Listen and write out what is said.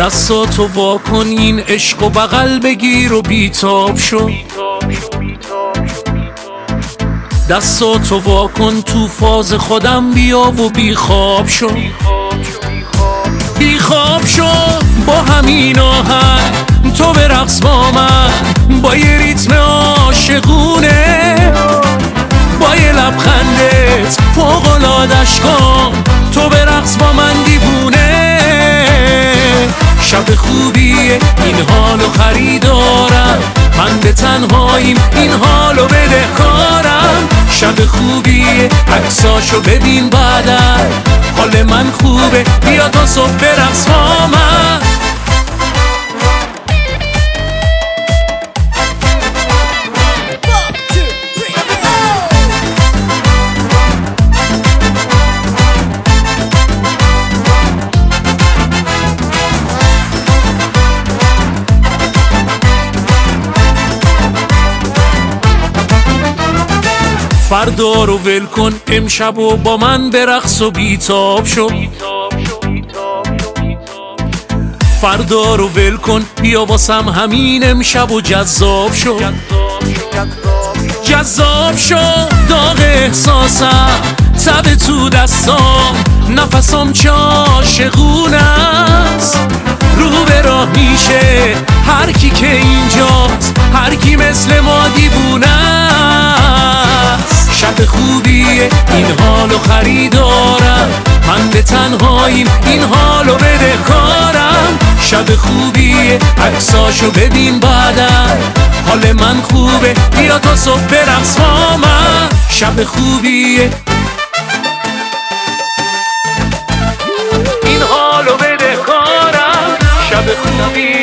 دستاتو واکن این عشق و بغل بگیر و بیتاب شو، دستاتو واکن تو فاز خودم بیا و بیخواب شو، بیخواب شو با همین آهنگ تو برقص با من، با یه ریتم عاشقونه، با یه لبخندت فوق‌العاده‌اش کن، تو برقص با من دیوونه. شب خوبیه این حالو خریدارم، من به تنهاییم این حالو بدهکارم. شب خوبیه عکساشو ببین بعدن، حال من خوبه بیا تا صبح برقص با من. فردا رو ول کن امشب و با من برقص و بیتاب شو، فردا رو ول کن بیا واسم همین امشب و جذاب شو، جذاب شو داغ احساسم تب تو دستام، نفسام چه عاشقونه است، رو به راه میشه هر کی که اینجاست، هر کی مثل ما دیوونه است. شب خوبیه این حالو خریدارم، من به تنهاییم این حالو بدهکارم. شب خوبیه عکساشو ببین بعدن، حال من خوبه بیا تا صبح برقص با من. شب خوبیه این حالو بدهکارم، شب خوبیه